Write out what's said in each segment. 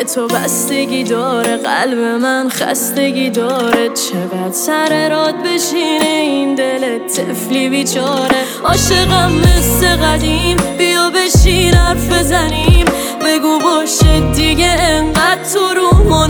تو بستگی داره، قلب من خستگی داره. چقدر سر راد بشینه این دل طفلی بیچاره. عاشقم مثل قدیم، بیا بشین حرف بزنیم. بگو باشه دیگه انقدر تو رومون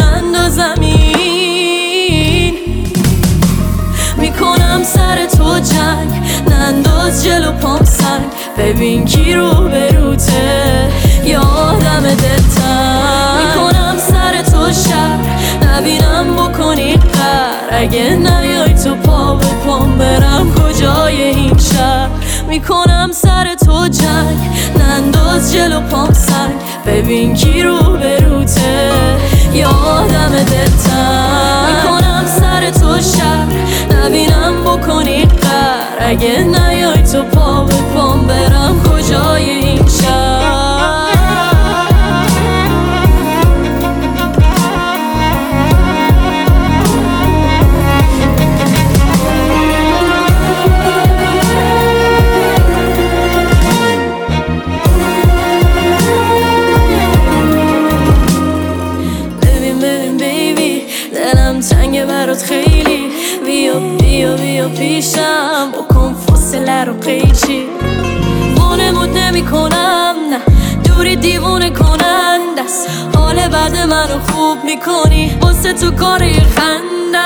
اندازمین. میکنم سر تو جنگ، ننداز جلو پام سنگ. ببین کی رو بروته، یادم دلتنگ. میکنم سر تو شر، نبینم بکنی قر. اگه نیای تو پا به پام برم کجای این شهر. میکنم سر تو جنگ، ننداز جلو پام سنگ. ببین کی رو بروته، یادم دلتنگ. میکنم سر تو شر، نبینم بکنی قر. اگه نیای تو پا به پام برم کجای این شهر. دلم تنگه برات خیلی، بیا بیا بیا پیشم، بکن فاصله رو قیچی. وانمود نمی کنم، نه دوری دیوونه کنند است. حال بعد منو خوب میکنی، واسه تو کاری خنده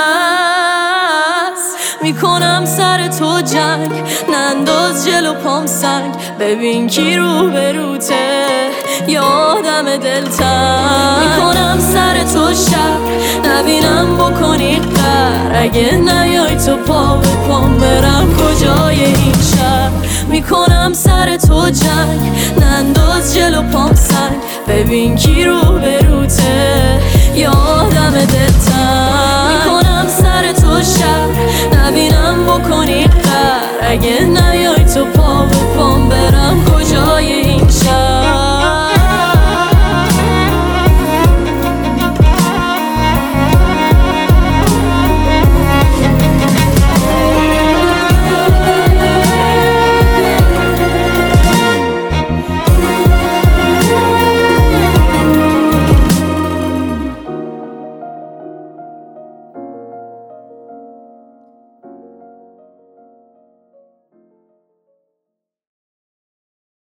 است. میکنم سر تو جنگ، ننداز جلو پام سنگ. ببین کی رو بروته، یادم دلتنگ. میکنم سر تو شر، نبینم بکنی قر. اگه نیای تو پا به پام برم کجای این شهر. میکنم سر تو جنگ، ننداز جلو پام سنگ. ببین کی رو بروته،